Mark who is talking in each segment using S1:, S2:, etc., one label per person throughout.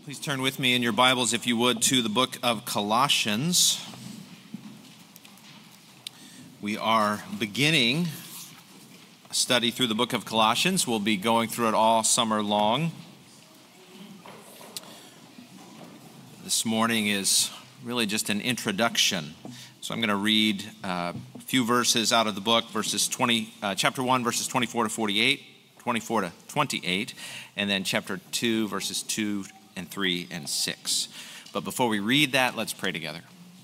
S1: Please turn with me in your Bibles, if you would, to the book of Colossians. We are beginning a study through the book of Colossians. We'll be going through it all summer long. This morning is really just an introduction. So I'm going to read a few verses out of the book, chapter 1, verses 24 to 28, and then chapter 2, verses 2 and 3 and 6. But before we read that, let's pray together.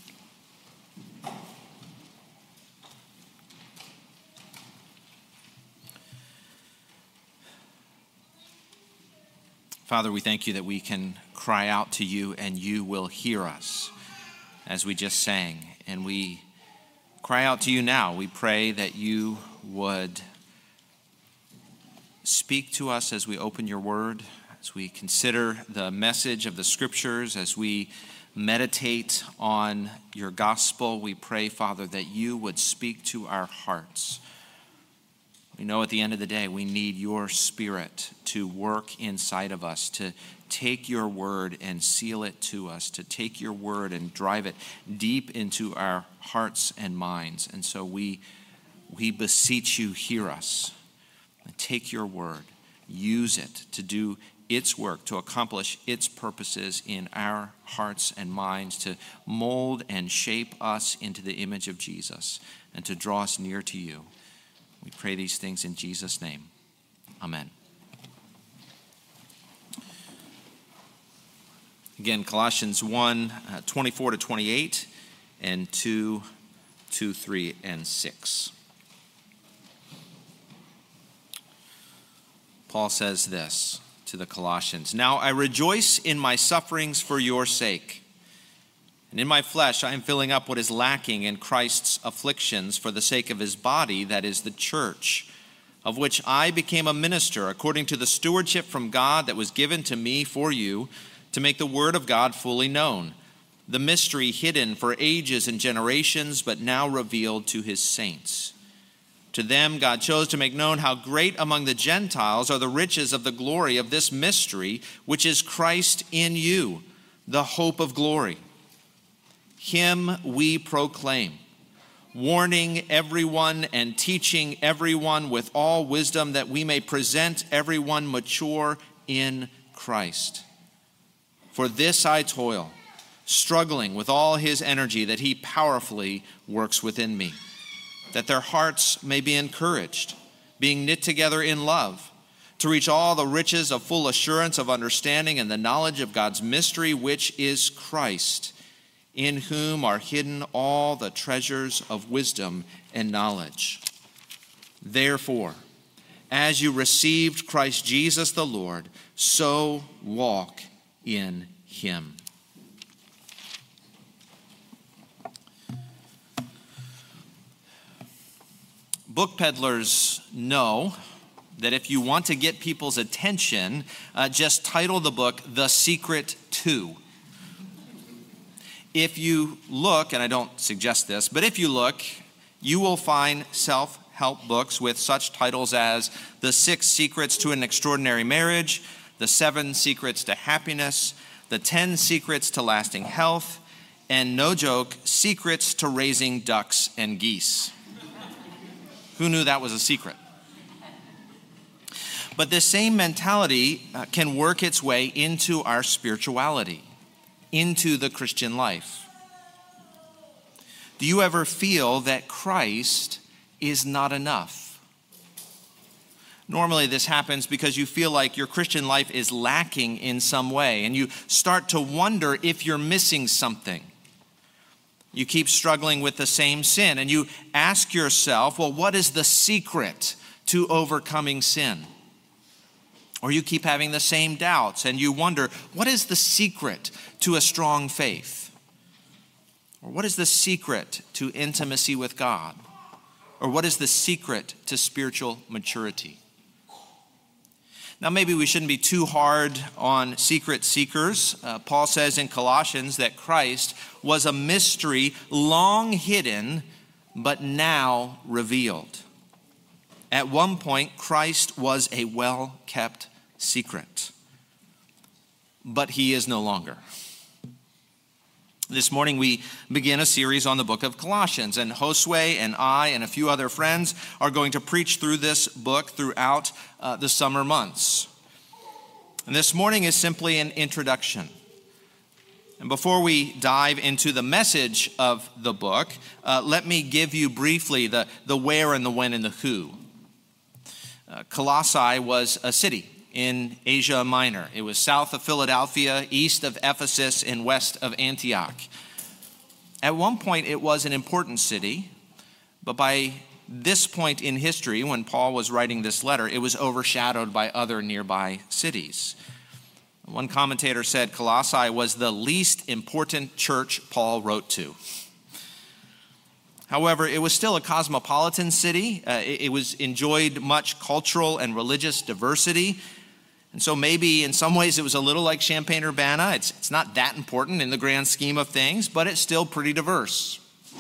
S1: Father, we thank you that we can cry out to you and you will hear us, as we just sang. And we cry out to you now. We pray that you would speak to us as we open your word, as we consider the message of the scriptures, as we meditate on your gospel. We pray, Father, that you would speak to our hearts. We know at the end of the day, we need your Spirit to work inside of us, to take your word and seal it to us, to take your word and drive it deep into our hearts and minds. And so we beseech you, hear us. And take your word, use it to do its work, to accomplish its purposes in our hearts and minds, to mold and shape us into the image of Jesus and to draw us near to you. We pray these things in Jesus' name. Amen. Again, Colossians 1, 24 to 28, and 2, 3, and 6. Paul says this to the Colossians: "Now I rejoice in my sufferings for your sake. And in my flesh I am filling up what is lacking in Christ's afflictions for the sake of his body, that is the church, of which I became a minister according to the stewardship from God that was given to me for you, to make the word of God fully known, the mystery hidden for ages and generations, but now revealed to his saints. To them God chose to make known how great among the Gentiles are the riches of the glory of this mystery, which is Christ in you, the hope of glory. Him we proclaim, warning everyone and teaching everyone with all wisdom, that we may present everyone mature in Christ. For this I toil, struggling with all his energy that he powerfully works within me, that their hearts may be encouraged, being knit together in love, to reach all the riches of full assurance of understanding and the knowledge of God's mystery, which is Christ, in whom are hidden all the treasures of wisdom and knowledge. Therefore, as you received Christ Jesus the Lord, so walk in him." Book peddlers know that if you want to get people's attention, just title the book "The Secret To." If you look, and I don't suggest this, but if you look, you will find self-help books with such titles as "The 6 Secrets to an Extraordinary Marriage," "The 7 Secrets to Happiness," "The 10 Secrets to Lasting Health," and, no joke, "Secrets to Raising Ducks and Geese." Who knew that was a secret? But this same mentality can work its way into our spirituality, into the Christian life. Do you ever feel that Christ is not enough? Normally this happens because you feel like your Christian life is lacking in some way, and you start to wonder if you're missing something. You keep struggling with the same sin, and you ask yourself, well, what is the secret to overcoming sin? Or you keep having the same doubts, and you wonder, what is the secret to a strong faith? Or what is the secret to intimacy with God? Or what is the secret to spiritual maturity? Now, maybe we shouldn't be too hard on secret seekers. Paul says in Colossians that Christ was a mystery long hidden, but now revealed. At one point, Christ was a well-kept secret. but he is no longer. This morning we begin a series on the book of Colossians, and Josue and I and a few other friends are going to preach through this book throughout the summer months. And this morning is simply an introduction. And before we dive into the message of the book, let me give you briefly the where and the when and the who. Colossae was a city in Asia Minor. It was south of Philadelphia, east of Ephesus, and west of Antioch. At one point, it was an important city, but by this point in history, when Paul was writing this letter, it was overshadowed by other nearby cities. One commentator said Colossae was the least important church Paul wrote to. However, it was still a cosmopolitan city. It was enjoyed much cultural and religious diversity. And so maybe in some ways it was a little like Champaign-Urbana. It's not that important in the grand scheme of things, but it's still pretty diverse.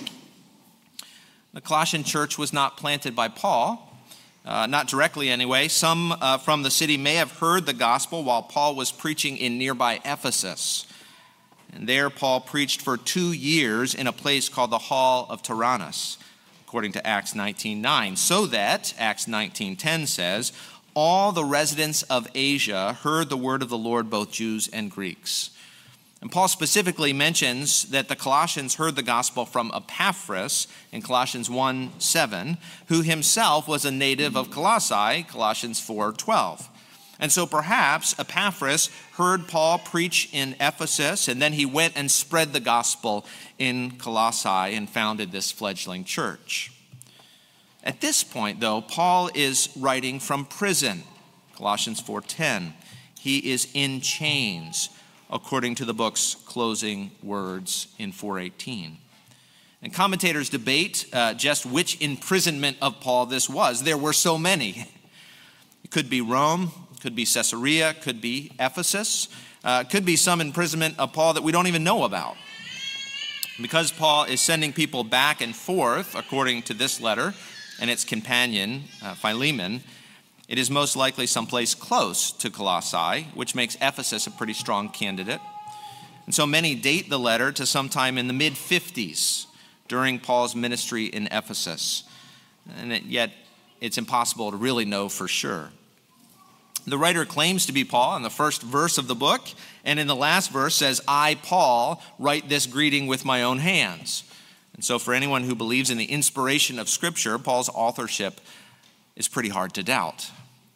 S1: The Colossian church was not planted by Paul, not directly anyway. Some from the city may have heard the gospel while Paul was preaching in nearby Ephesus. And there Paul preached for 2 years in a place called the Hall of Tyrannus, according to Acts 19:9, so that, Acts 19:10 says, all the residents of Asia heard the word of the Lord, both Jews and Greeks. And Paul specifically mentions that the Colossians heard the gospel from Epaphras in Colossians 1:7, who himself was a native of Colossae, Colossians 4:12. And so perhaps Epaphras heard Paul preach in Ephesus, and then he went and spread the gospel in Colossae and founded this fledgling church. At this point, though, Paul is writing from prison, Colossians 4:10. He is in chains, according to the book's closing words in 4:18. And commentators debate just which imprisonment of Paul this was. There were so many. It could be Rome, could be Caesarea, could be Ephesus, could be some imprisonment of Paul that we don't even know about. Because Paul is sending people back and forth, according to this letter, and its companion, Philemon, it is most likely someplace close to Colossae, which makes Ephesus a pretty strong candidate. And so many date the letter to sometime in the mid-50s during Paul's ministry in Ephesus. And yet it's impossible to really know for sure. The writer claims to be Paul in the first verse of the book, and in the last verse says, I, Paul, write this greeting with my own hands. And so for anyone who believes in the inspiration of Scripture, Paul's authorship is pretty hard to doubt.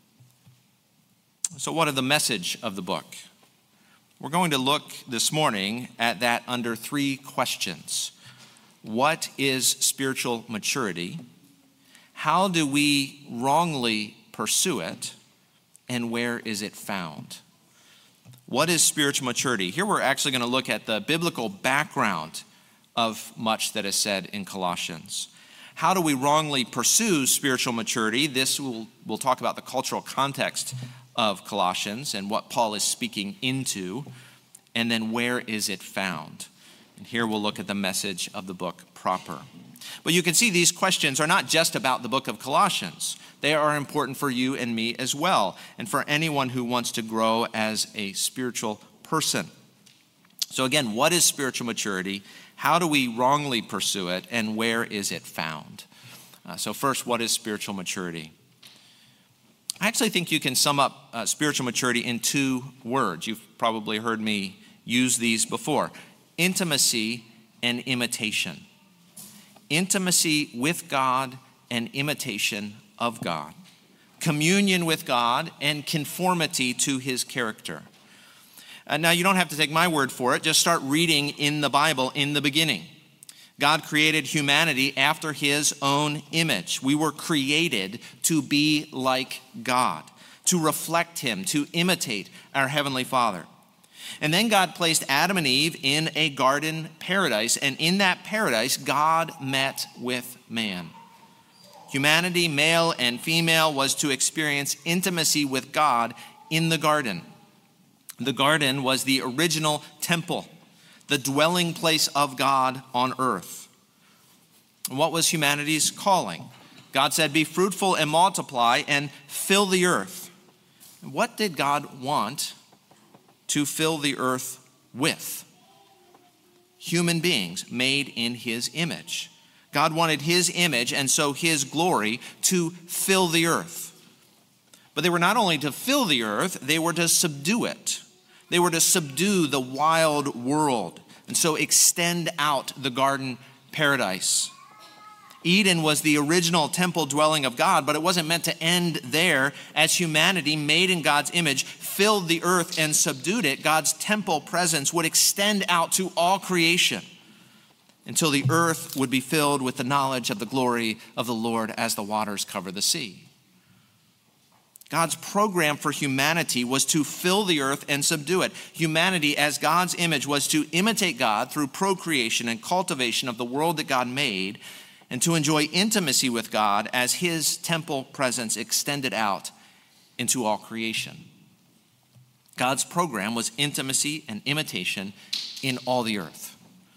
S1: So what is the message of the book? We're going to look this morning at that under 3 questions. What is spiritual maturity? How do we wrongly pursue it? And where is it found? What is spiritual maturity? Here we're actually going to look at the biblical background of much that is said in Colossians. How do we wrongly pursue spiritual maturity? We'll talk about the cultural context of Colossians and what Paul is speaking into. And then where is it found? And here we'll look at the message of the book proper. But you can see these questions are not just about the book of Colossians. They are important for you and me as well, and for anyone who wants to grow as a spiritual person. So again, what is spiritual maturity? How do we wrongly pursue it? And where is it found? So first, what is spiritual maturity? I actually think you can sum up spiritual maturity in 2 words. You've probably heard me use these before. Intimacy and imitation. Intimacy with God and imitation of God. Communion with God and conformity to his character. Now, you don't have to take my word for it. Just start reading in the Bible in the beginning. God created humanity after his own image. We were created to be like God, to reflect him, to imitate our Heavenly Father. And then God placed Adam and Eve in a garden paradise, and in that paradise, God met with man. Humanity, male and female, was to experience intimacy with God in the garden. The garden was the original temple, the dwelling place of God on earth. And what was humanity's calling? God said, be fruitful and multiply and fill the earth. What did God want to fill the earth with. Human beings made in his image. God wanted his image and so his glory to fill the earth. But they were not only to fill the earth, they were to subdue it. They were to subdue the wild world and so extend out the garden paradise. Eden was the original temple dwelling of God, but it wasn't meant to end there. As humanity, made in God's image, filled the earth and subdued it, God's temple presence would extend out to all creation until the earth would be filled with the knowledge of the glory of the Lord as the waters cover the sea. God's program for humanity was to fill the earth and subdue it. Humanity, as God's image, was to imitate God through procreation and cultivation of the world that God made, and to enjoy intimacy with God as his temple presence extended out into all creation. God's program was intimacy and imitation in all the earth.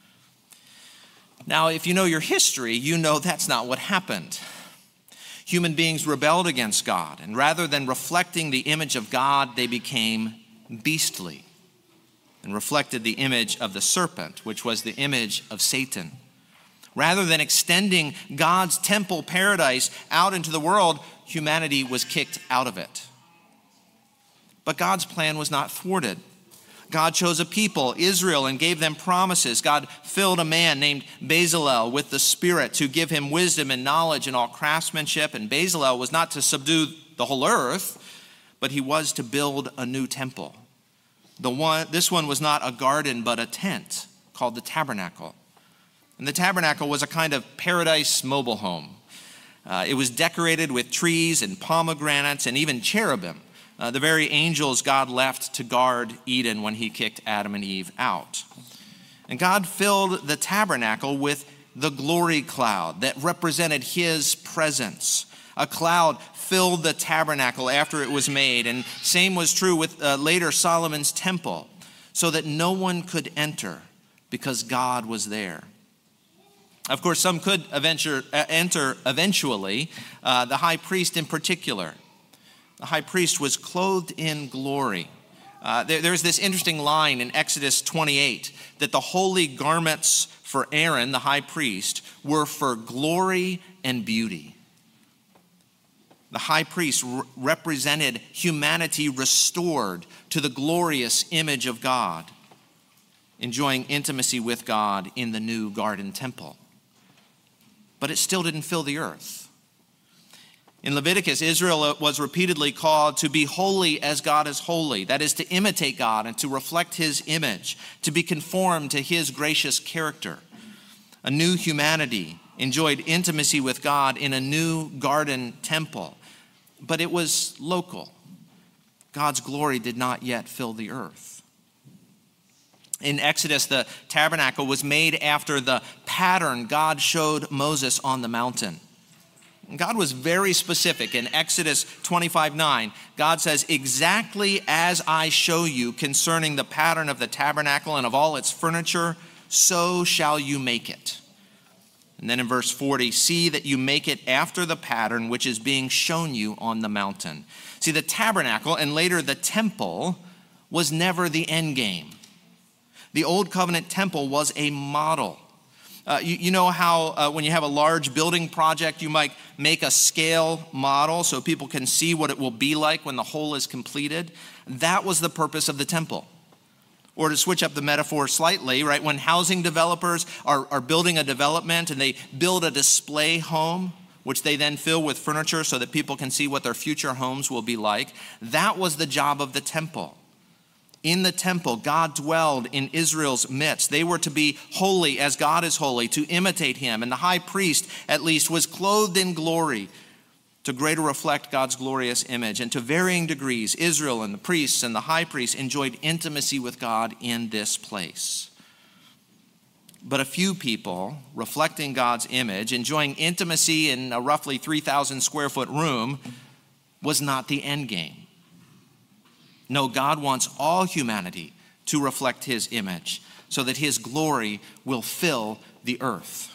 S1: Now, if you know your history, you know that's not what happened. Human beings rebelled against God, and rather than reflecting the image of God, they became beastly and reflected the image of the serpent, which was the image of Satan. Rather than extending God's temple paradise out into the world, humanity was kicked out of it. But God's plan was not thwarted. God chose a people, Israel, and gave them promises. God filled a man named Bezalel with the Spirit to give him wisdom and knowledge in all craftsmanship. And Bezalel was not to subdue the whole earth, but he was to build a new temple. This one was not a garden, but a tent called the tabernacle. And the tabernacle was a kind of paradise mobile home. It was decorated with trees and pomegranates and even cherubim, the very angels God left to guard Eden when he kicked Adam and Eve out. And God filled the tabernacle with the glory cloud that represented his presence. A cloud filled the tabernacle after it was made, and same was true with later Solomon's temple, so that no one could enter because God was there. Of course, some could enter eventually, the high priest in particular. The high priest was clothed in glory. There's this interesting line in Exodus 28 that the holy garments for Aaron, the high priest, were for glory and beauty. The high priest represented humanity restored to the glorious image of God, enjoying intimacy with God in the new garden temple. But it still didn't fill the earth. In Leviticus, Israel was repeatedly called to be holy as God is holy. That is, to imitate God and to reflect his image, to be conformed to his gracious character. A new humanity enjoyed intimacy with God in a new garden temple, but it was local. God's glory did not yet fill the earth. In Exodus, the tabernacle was made after the pattern God showed Moses on the mountain. God was very specific. In Exodus 25:9, God says, "Exactly as I show you concerning the pattern of the tabernacle and of all its furniture, so shall you make it." And then in verse 40, "See that you make it after the pattern which is being shown you on the mountain." See, the tabernacle and later the temple was never the end game. The Old Covenant temple was a model. You know how when you have a large building project, you might make a scale model so people can see what it will be like when the whole is completed? That was the purpose of the temple. Or to switch up the metaphor slightly, right? When housing developers are building a development and they build a display home, which they then fill with furniture so that people can see what their future homes will be like, that was the job of the temple. In the temple, God dwelled in Israel's midst. They were to be holy as God is holy, to imitate him. And the high priest, at least, was clothed in glory to greater reflect God's glorious image. And to varying degrees, Israel and the priests and the high priest enjoyed intimacy with God in this place. But a few people, reflecting God's image, enjoying intimacy in a roughly 3,000 square foot room, was not the end game. No, God wants all humanity to reflect his image so that his glory will fill the earth.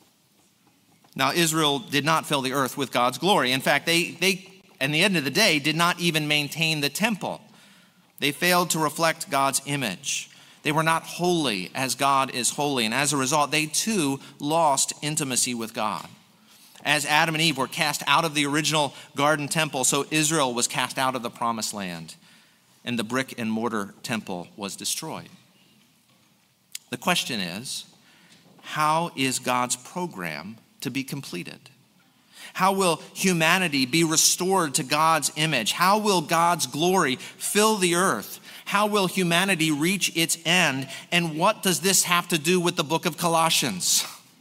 S1: Now, Israel did not fill the earth with God's glory. In fact, they, at the end of the day, did not even maintain the temple. They failed to reflect God's image. They were not holy as God is holy, and as a result, they too lost intimacy with God. As Adam and Eve were cast out of the original garden temple, so Israel was cast out of the promised land, and the brick and mortar temple was destroyed. The question is, how is God's program to be completed? How will humanity be restored to God's image? How will God's glory fill the earth? How will humanity reach its end? And what does this have to do with the book of Colossians?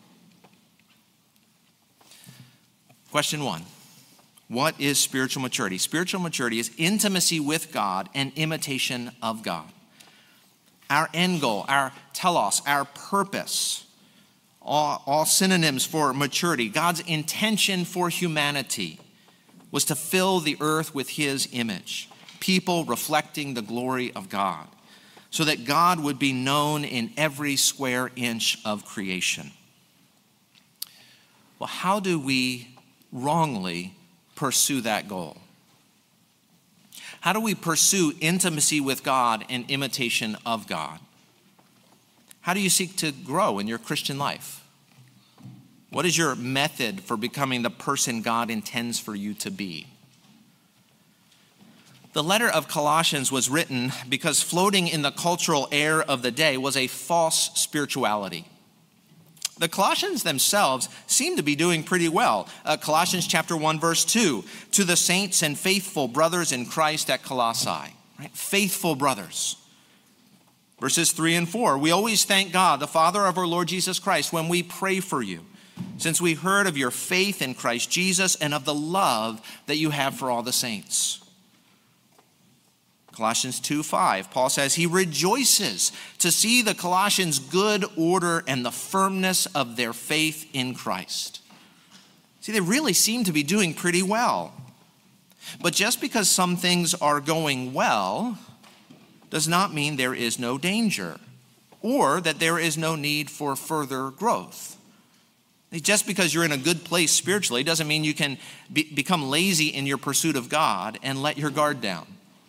S1: Question 1, what is spiritual maturity? Spiritual maturity is intimacy with God and imitation of God. Our end goal, our telos, our purpose, all synonyms for maturity. God's intention for humanity was to fill the earth with his image, people reflecting the glory of God, so that God would be known in every square inch of creation. Well, how do we wrongly pursue that goal? How do we pursue intimacy with God and imitation of God? How do you seek to grow in your Christian life? What is your method for becoming the person God intends for you to be? The letter of Colossians was written because floating in the cultural air of the day was a false spirituality. The Colossians themselves seem to be doing pretty well. Colossians chapter 1, verse 2, to the saints and faithful brothers in Christ at Colossae, right? Faithful brothers. Verses 3 and 4, we always thank God, the Father of our Lord Jesus Christ, when we pray for you, since we heard of your faith in Christ Jesus and of the love that you have for all the saints. Colossians 2:5, Paul says he rejoices to see the Colossians' good order and the firmness of their faith in Christ. See, they really seem to be doing pretty well. But just because some things are going well does not mean there is no danger or that there is no need for further growth. Just because you're in a good place spiritually doesn't mean you can become lazy in your pursuit of God and let your guard down.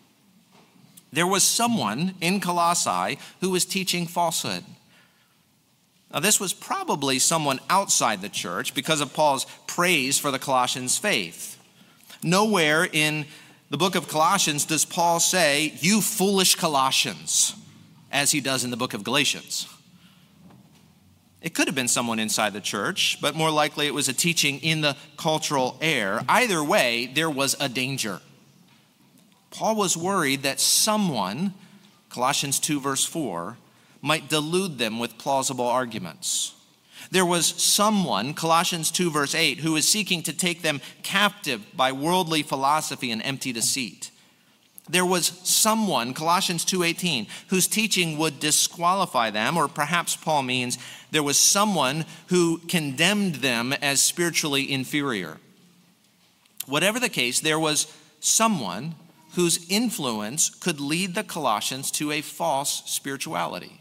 S1: There was someone in Colossae who was teaching falsehood. Now, this was probably someone outside the church because of Paul's praise for the Colossians' faith. Nowhere in the book of Colossians does Paul say, "You foolish Colossians," as he does in the book of Galatians. It could have been someone inside the church, but more likely it was a teaching in the cultural air. Either way, there was a danger. Paul was worried that someone, Colossians 2 verse 4, might delude them with plausible arguments. There was someone, Colossians 2 verse 8, who was seeking to take them captive by worldly philosophy and empty deceit. There was someone, Colossians 2:18, whose teaching would disqualify them, or perhaps Paul means there was someone who condemned them as spiritually inferior. Whatever the case, there was someone whose influence could lead the Colossians to a false spirituality.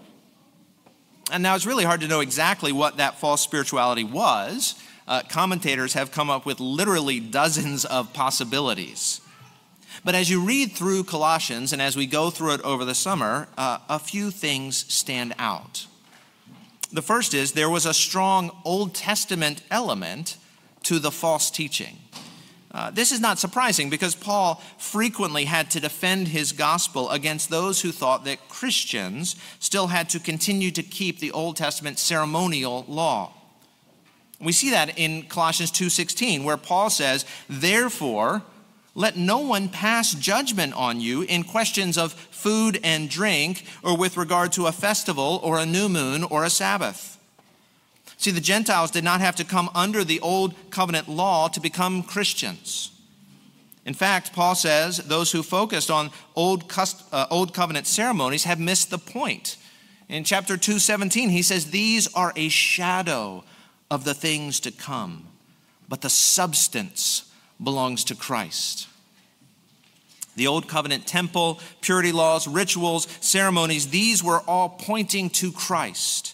S1: And now it's really hard to know exactly what that false spirituality was. Commentators have come up with literally dozens of possibilities. But as you read through Colossians and as we go through it over the summer, a few things stand out. The first is there was a strong Old Testament element to the false teaching. This is not surprising because Paul frequently had to defend his gospel against those who thought that Christians still had to continue to keep the Old Testament ceremonial law. We see that in Colossians 2:16, where Paul says, "Therefore, let no one pass judgment on you in questions of food and drink, or with regard to a festival or a new moon or a Sabbath." See, the Gentiles did not have to come under the old covenant law to become Christians. In fact, Paul says those who focused on old covenant ceremonies have missed the point. In chapter 2:17, he says, "These are a shadow of the things to come, but the substance belongs to Christ." The old covenant temple, purity laws, rituals, ceremonies, these were all pointing to Christ.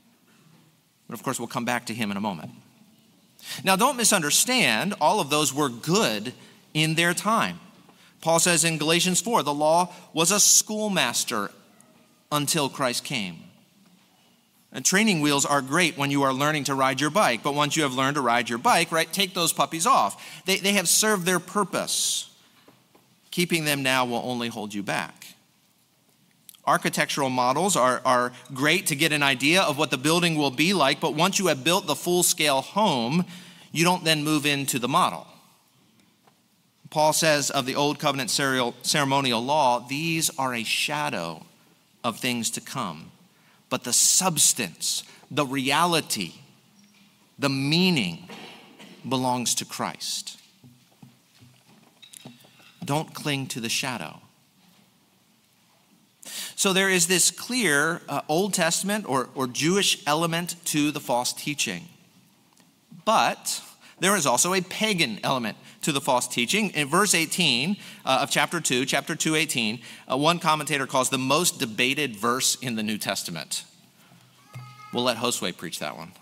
S1: But of course, we'll come back to him in a moment. Now, don't misunderstand, all of those were good in their time. Paul says in Galatians 4, the law was a schoolmaster until Christ came. And training wheels are great when you are learning to ride your bike, but once you have learned to ride your bike, right, take those puppies off. They have served their purpose. Keeping them now will only hold you back. Architectural models are great to get an idea of what the building will be like, but once you have built the full-scale home, you don't then move into the model. Paul says of the Old Covenant ceremonial law, these are a shadow of things to come. But the substance, the reality, the meaning belongs to Christ. Don't cling to the shadow. So there is this clear Old Testament or Jewish element to the false teaching. But there is also a pagan element to the false teaching. In verse 18 of chapter 2:18, one commentator calls the most debated verse in the New Testament. We'll let Josue preach that one.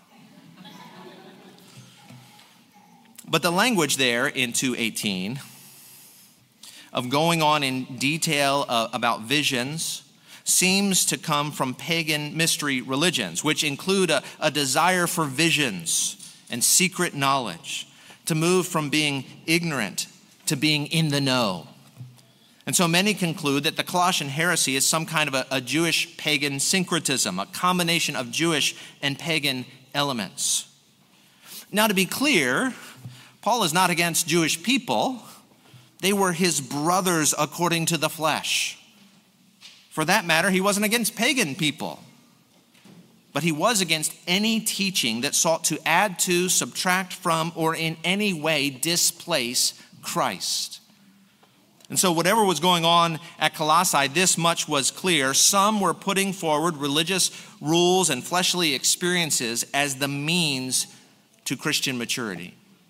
S1: But the language there in 2:18 of going on in detail about visions seems to come from pagan mystery religions, which include a desire for visions and secret knowledge, to move from being ignorant to being in the know. And so many conclude that the Colossian heresy is some kind of a Jewish pagan syncretism, a combination of Jewish and pagan elements. Now, to be clear, Paul is not against Jewish people. They were his brothers according to the flesh. For that matter, he wasn't against pagan people. But he was against any teaching that sought to add to, subtract from, or in any way displace Christ. And so whatever was going on at Colossae, this much was clear. Some were putting forward religious rules and fleshly experiences as the means to Christian maturity.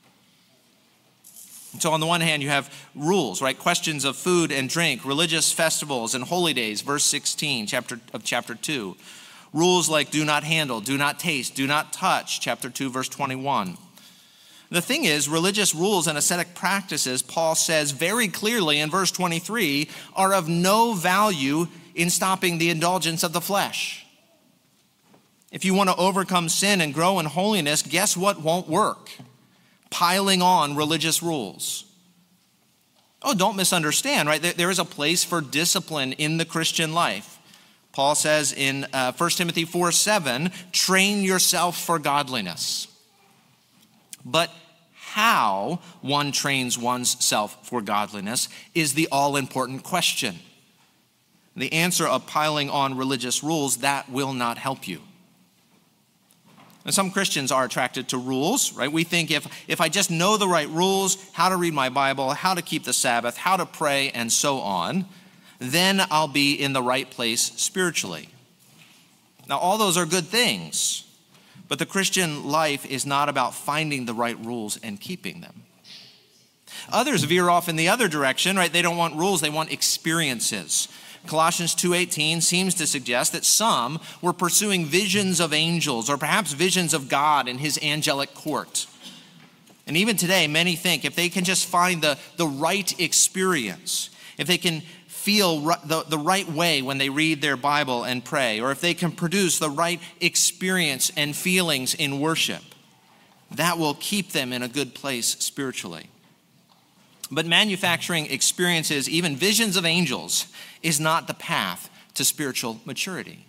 S1: And so on the one hand, you have rules, right? Questions of food and drink, religious festivals and holy days, verse 16 of chapter 2. Rules like do not handle, do not taste, do not touch, chapter 2, verse 21. The thing is, religious rules and ascetic practices, Paul says very clearly in verse 23, are of no value in stopping the indulgence of the flesh. If you want to overcome sin and grow in holiness, guess what won't work? Piling on religious rules. Oh, don't misunderstand, right? There is a place for discipline in the Christian life. Paul says in 1 Timothy 4:7, train yourself for godliness. But how one trains one's self for godliness is the all-important question. The answer of piling on religious rules, that will not help you. And some Christians are attracted to rules, right? We think if I just know the right rules, how to read my Bible, how to keep the Sabbath, how to pray, and so on, then I'll be in the right place spiritually. Now, all those are good things, but the Christian life is not about finding the right rules and keeping them. Others veer off in the other direction, right? They don't want rules, they want experiences. Colossians 2:18 seems to suggest that some were pursuing visions of angels or perhaps visions of God in his angelic court. And even today, many think if they can just find the right experience, if they can feel the right way when they read their Bible and pray, or if they can produce the right experience and feelings in worship, that will keep them in a good place spiritually. But manufacturing experiences, even visions of angels, is not the path to spiritual maturity.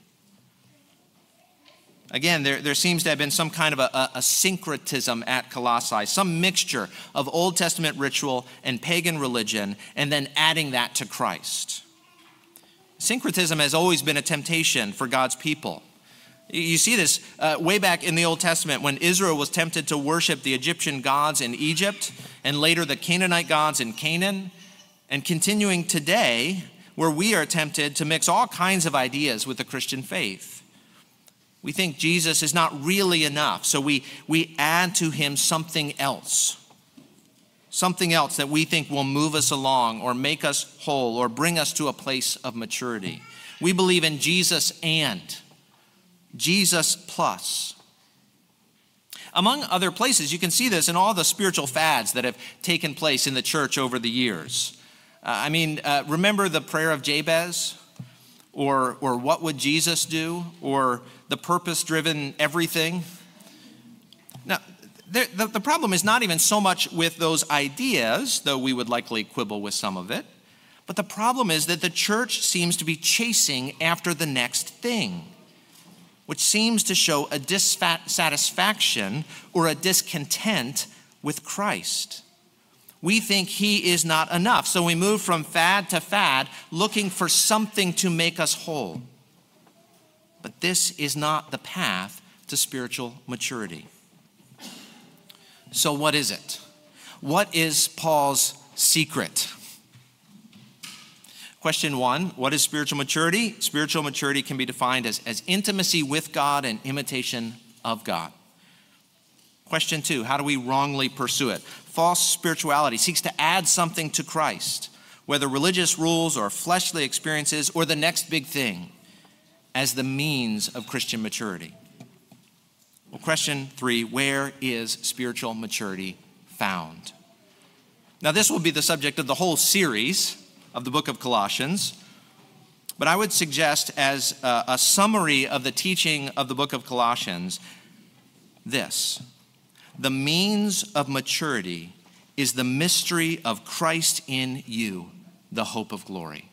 S1: Again, there seems to have been some kind of a syncretism at Colossae, some mixture of Old Testament ritual and pagan religion, and then adding that to Christ. Syncretism has always been a temptation for God's people. You see this way back in the Old Testament when Israel was tempted to worship the Egyptian gods in Egypt and later the Canaanite gods in Canaan, and continuing today where we are tempted to mix all kinds of ideas with the Christian faith. We think Jesus is not really enough, so we add to him something else that we think will move us along or make us whole or bring us to a place of maturity. We believe in Jesus and Jesus plus. Among other places, you can see this in all the spiritual fads that have taken place in the church over the years. Remember the prayer of Jabez? Or what would Jesus do? Or the purpose-driven everything? Now, the problem is not even so much with those ideas, though we would likely quibble with some of it. But the problem is that the church seems to be chasing after the next thing, which seems to show a dissatisfaction or a discontent with Christ. We think he is not enough, so we move from fad to fad, looking for something to make us whole. But this is not the path to spiritual maturity. So what is it? What is Paul's secret? Question 1, what is spiritual maturity? Spiritual maturity can be defined as intimacy with God and imitation of God. Question 2, how do we wrongly pursue it? False spirituality seeks to add something to Christ, whether religious rules or fleshly experiences or the next big thing, as the means of Christian maturity. Well, question 3, where is spiritual maturity found? Now, this will be the subject of the whole series of the book of Colossians, but I would suggest as a summary of the teaching of the book of Colossians, this: the means of maturity is the mystery of Christ in you, the hope of glory.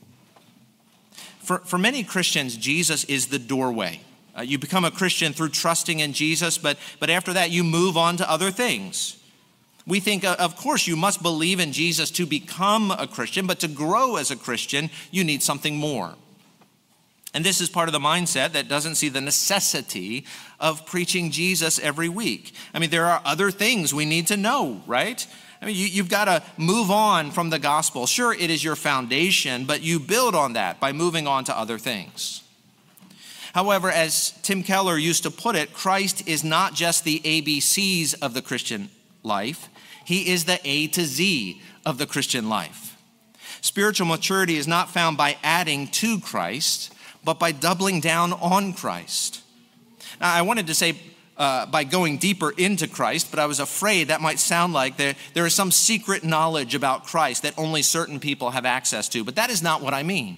S1: For many Christians, Jesus is the doorway. You become a Christian through trusting in Jesus, but after that you move on to other things. We think, of course, you must believe in Jesus to become a Christian, but to grow as a Christian, you need something more. And this is part of the mindset that doesn't see the necessity of preaching Jesus every week. There are other things we need to know, right? You've got to move on from the gospel. Sure, it is your foundation, but you build on that by moving on to other things. However, as Tim Keller used to put it, Christ is not just the ABCs of the Christian life. He is the A to Z of the Christian life. Spiritual maturity is not found by adding to Christ, but by doubling down on Christ. Now, I wanted to say by going deeper into Christ, but I was afraid that might sound like there is some secret knowledge about Christ that only certain people have access to, but that is not what I mean.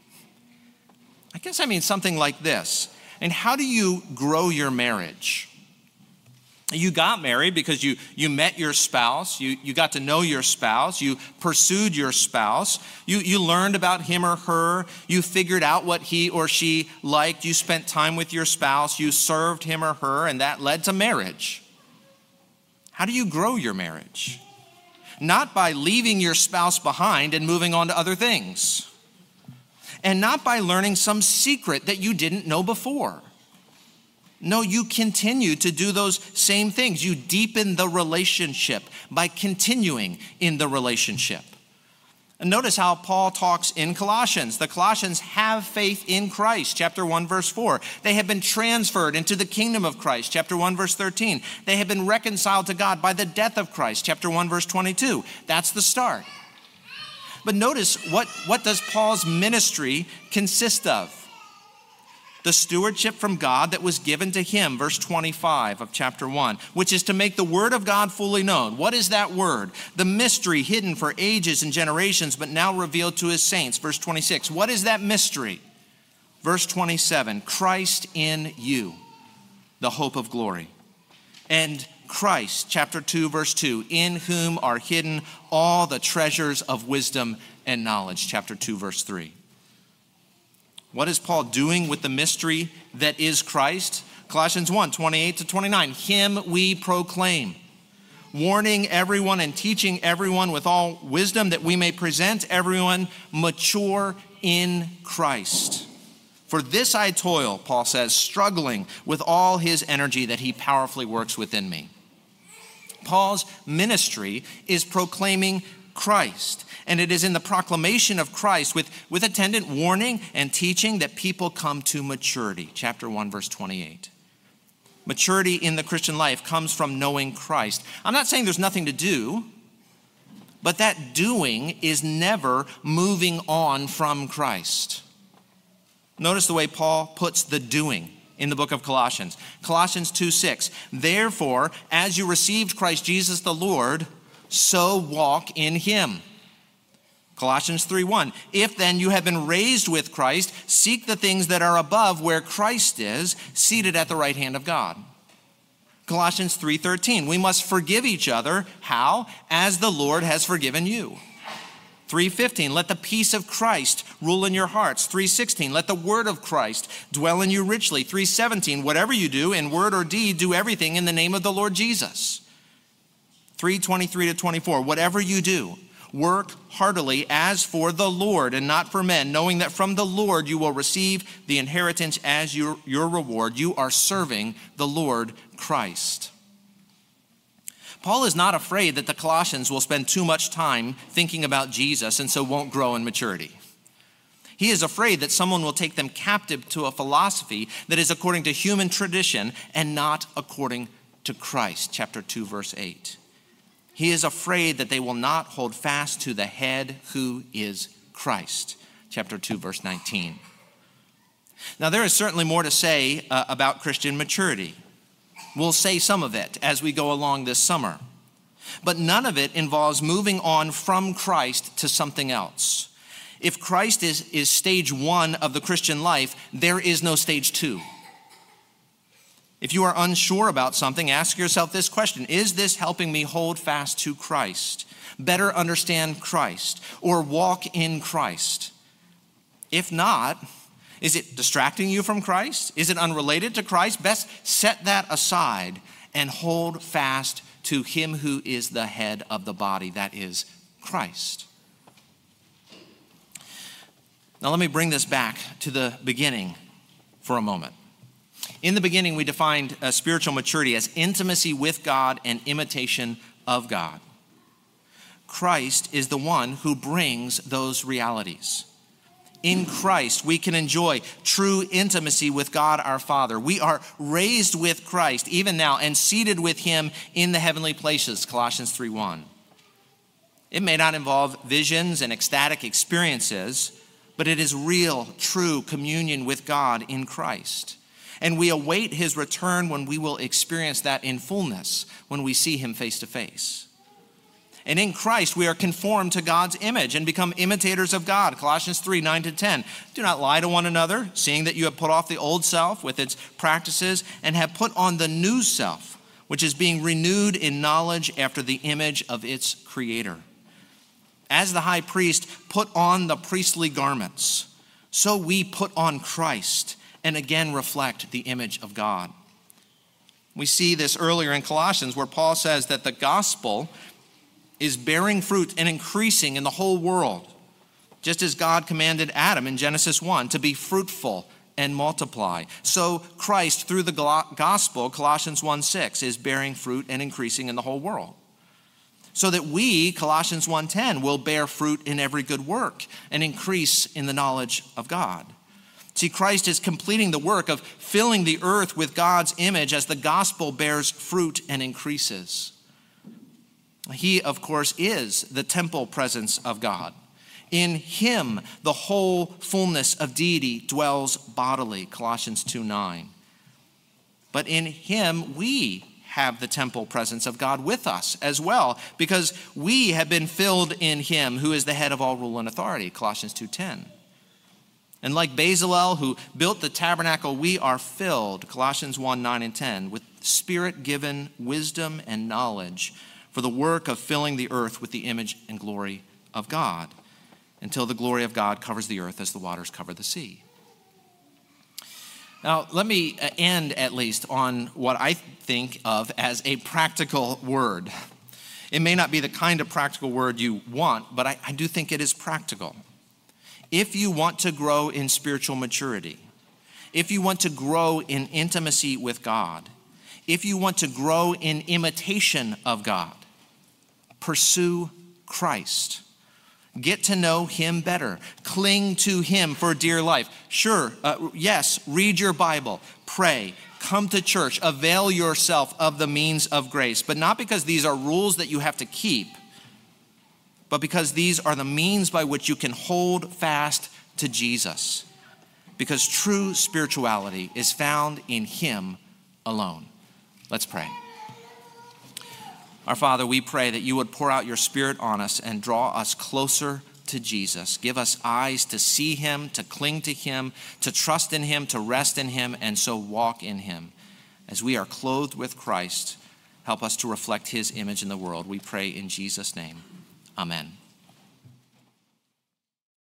S1: I guess I mean something like this. And how do you grow your marriage? You got married because you met your spouse, you got to know your spouse, you pursued your spouse, you learned about him or her, you figured out what he or she liked, you spent time with your spouse, you served him or her, and that led to marriage. How do you grow your marriage? Not by leaving your spouse behind and moving on to other things. And not by learning some secret that you didn't know before. No, you continue to do those same things. You deepen the relationship by continuing in the relationship. And notice how Paul talks in Colossians. The Colossians have faith in Christ, chapter 1, verse 4. They have been transferred into the kingdom of Christ, chapter 1, verse 13. They have been reconciled to God by the death of Christ, chapter 1, verse 22. That's the start. But notice, what does Paul's ministry consist of? The stewardship from God that was given to him, verse 25 of chapter 1, which is to make the word of God fully known. What is that word? The mystery hidden for ages and generations, but now revealed to his saints, verse 26. What is that mystery? Verse 27, Christ in you, the hope of glory. And Christ, chapter 2, verse 2, in whom are hidden all the treasures of wisdom and knowledge, chapter 2, verse 3. What is Paul doing with the mystery that is Christ? Colossians 1, 28 to 29. Him we proclaim, warning everyone and teaching everyone with all wisdom, that we may present everyone mature in Christ. For this I toil, Paul says, struggling with all his energy that he powerfully works within me. Paul's ministry is proclaiming Christ. And it is in the proclamation of Christ with attendant warning and teaching that people come to maturity. Chapter 1, verse 28. Maturity in the Christian life comes from knowing Christ. I'm not saying there's nothing to do, but that doing is never moving on from Christ. Notice the way Paul puts the doing in the book of Colossians. Colossians 2:6. Therefore, as you received Christ Jesus the Lord, so walk in him. Colossians 3:1, if then you have been raised with Christ, seek the things that are above where Christ is, seated at the right hand of God. Colossians 3:13, we must forgive each other. How? As the Lord has forgiven you. 3:15, let the peace of Christ rule in your hearts. 3:16, let the word of Christ dwell in you richly. 3:17, whatever you do in word or deed, do everything in the name of the Lord Jesus. 3:23-24, whatever you do, work heartily as for the Lord and not for men, knowing that from the Lord you will receive the inheritance as your reward. You are serving the Lord Christ. Paul is not afraid that the Colossians will spend too much time thinking about Jesus and so won't grow in maturity. He is afraid that someone will take them captive to a philosophy that is according to human tradition and not according to Christ. Chapter 2, verse 8. He is afraid that they will not hold fast to the head who is Christ. Chapter 2, verse 19. Now, there is certainly more to say about Christian maturity. We'll say some of it as we go along this summer. But none of it involves moving on from Christ to something else. If Christ is stage 1 of the Christian life, there is no stage 2. If you are unsure about something, ask yourself this question: is this helping me hold fast to Christ, better understand Christ, or walk in Christ? If not, is it distracting you from Christ? Is it unrelated to Christ? Best set that aside and hold fast to him who is the head of the body, that is Christ. Now let me bring this back to the beginning for a moment. In the beginning, we defined spiritual maturity as intimacy with God and imitation of God. Christ is the one who brings those realities. In Christ, we can enjoy true intimacy with God our Father. We are raised with Christ even now and seated with him in the heavenly places, Colossians 3:1. It may not involve visions and ecstatic experiences, but it is real, true communion with God in Christ. And we await his return when we will experience that in fullness, when we see him face to face. And in Christ, we are conformed to God's image and become imitators of God. Colossians 3:9-10. Do not lie to one another, seeing that you have put off the old self with its practices and have put on the new self, which is being renewed in knowledge after the image of its creator. As the high priest put on the priestly garments, so we put on Christ and again reflect the image of God. We see this earlier in Colossians where Paul says that the gospel is bearing fruit and increasing in the whole world, just as God commanded Adam in Genesis 1 to be fruitful and multiply. So Christ, through the gospel, Colossians 1:6, is bearing fruit and increasing in the whole world. So that we, Colossians 1:10, will bear fruit in every good work and increase in the knowledge of God. See, Christ is completing the work of filling the earth with God's image as the gospel bears fruit and increases. He, of course, is the temple presence of God. In him, the whole fullness of deity dwells bodily, Colossians 2:9. But in him, we have the temple presence of God with us as well, because we have been filled in him who is the head of all rule and authority, Colossians 2:10. And like Bezalel, who built the tabernacle, we are filled, Colossians 1:9-10, with spirit-given wisdom and knowledge for the work of filling the earth with the image and glory of God, until the glory of God covers the earth as the waters cover the sea. Now, let me end at least on what I think of as a practical word. It may not be the kind of practical word you want, but I do think it is practical. If you want to grow in spiritual maturity, if you want to grow in intimacy with God, if you want to grow in imitation of God, pursue Christ. Get to know him better. Cling to him for dear life. Sure, yes, read your Bible, pray, come to church, avail yourself of the means of grace, but not because these are rules that you have to keep, but because these are the means by which you can hold fast to Jesus. Because true spirituality is found in him alone. Let's pray. Our Father, we pray that you would pour out your Spirit on us and draw us closer to Jesus. Give us eyes to see him, to cling to him, to trust in him, to rest in him, and so walk in him. As we are clothed with Christ, help us to reflect his image in the world. We pray in Jesus' name. Amen.